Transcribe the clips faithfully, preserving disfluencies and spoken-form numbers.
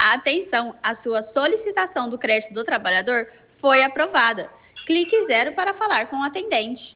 Atenção, a sua solicitação do crédito do trabalhador foi aprovada. Clique zero para falar com o atendente.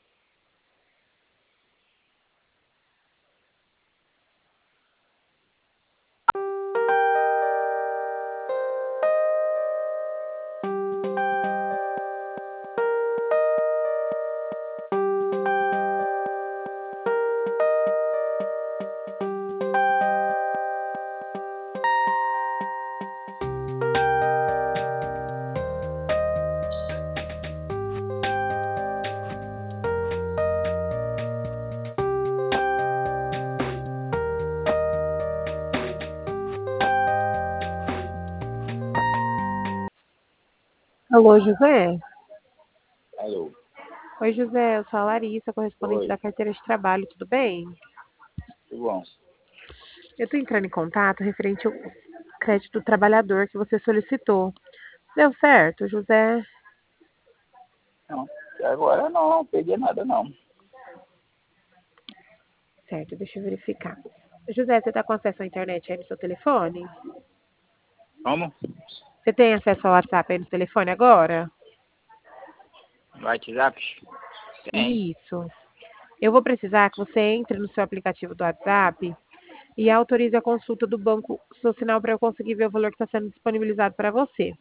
Alô, José? Alô. Oi, José, eu sou a Larissa, correspondente Oi. da carteira de trabalho, tudo bem? Tudo bom? Eu estou entrando em contato referente ao crédito do trabalhador que você solicitou. Deu certo, José? Não, até agora não peguei nada não. Certo, deixa eu verificar. José, você está com acesso à internet aí no seu telefone? Como? Você tem acesso ao WhatsApp aí no telefone agora? WhatsApp? Tem. Isso. Eu vou precisar que você entre no seu aplicativo do WhatsApp e autorize a consulta do Banco Social para eu conseguir ver o valor que está sendo disponibilizado para você.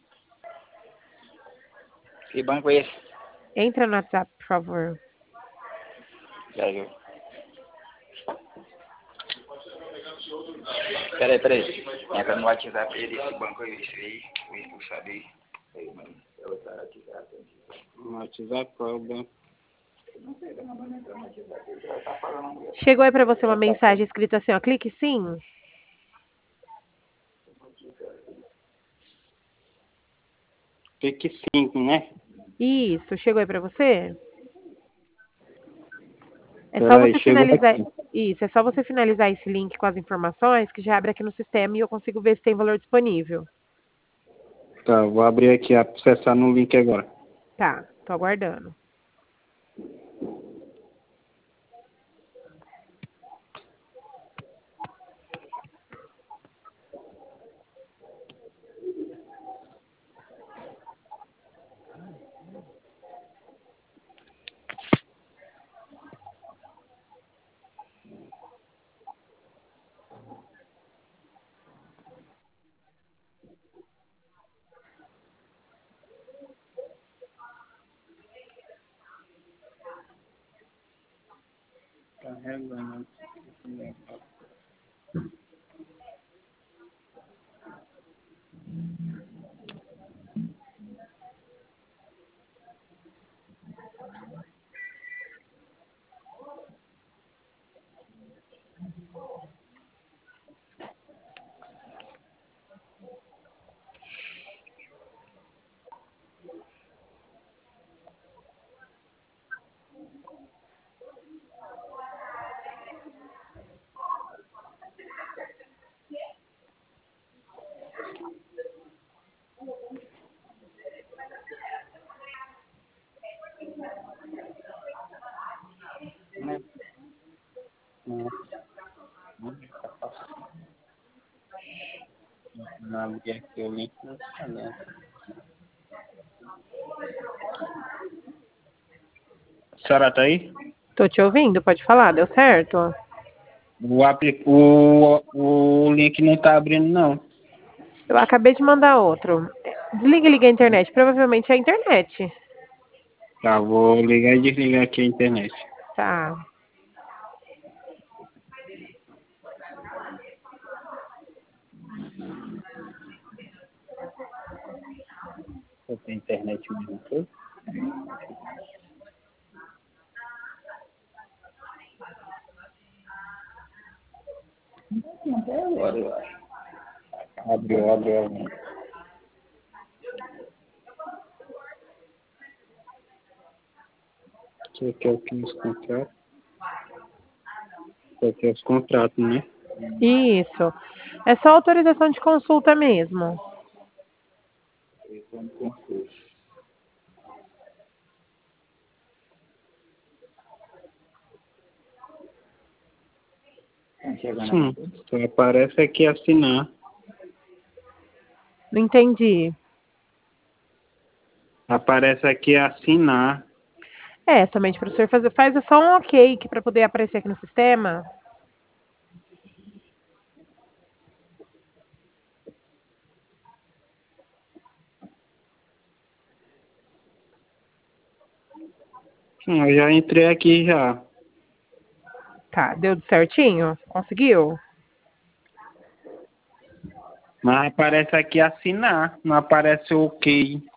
Que banco é esse? Entra no WhatsApp, por favor. Peraí. Peraí, peraí. Entra no WhatsApp aí desse banco aí, esse aí. Vou expulsar dele. Aí, mano. Eu vou WhatsApp. No WhatsApp, qual é o banco? Não sei, tá mandando entrar no WhatsApp. Ela tá falando. Chegou aí para você uma mensagem escrita assim, ó, clique sim. Clique cinco, né? Isso, chegou aí para você? É só Peraí, você chegou finalizar. aqui. Isso, é só você finalizar esse link com as informações que já abre aqui no sistema e eu consigo ver se tem valor disponível. Tá, vou abrir aqui, acessar no link agora. Tá, tô aguardando. Carregando. Não abri aqui o link, não está dentro. A senhora tá aí? Tô te ouvindo, pode falar, deu certo? O, apli- o, o link não tá abrindo, não. Eu acabei de mandar outro. Desliga e liga a internet, provavelmente é a internet. Tá, vou ligar e desligar aqui a internet. Tá. Eu tenho internet mesmo, foi? Até agora, eu acho. Abriu, abriu. abriu. Isso aqui é o que nos contratos. Isso aqui é os contratos, né? Isso. É só autorização de consulta mesmo. Sim, só aparece aqui assinar. Não entendi. Aparece aqui assinar. É, somente para o senhor fazer. Faz só um ok para poder aparecer aqui no sistema. Sim, eu já entrei aqui já. Tá, deu certinho? Conseguiu? Mas aparece aqui assinar, não aparece o ok.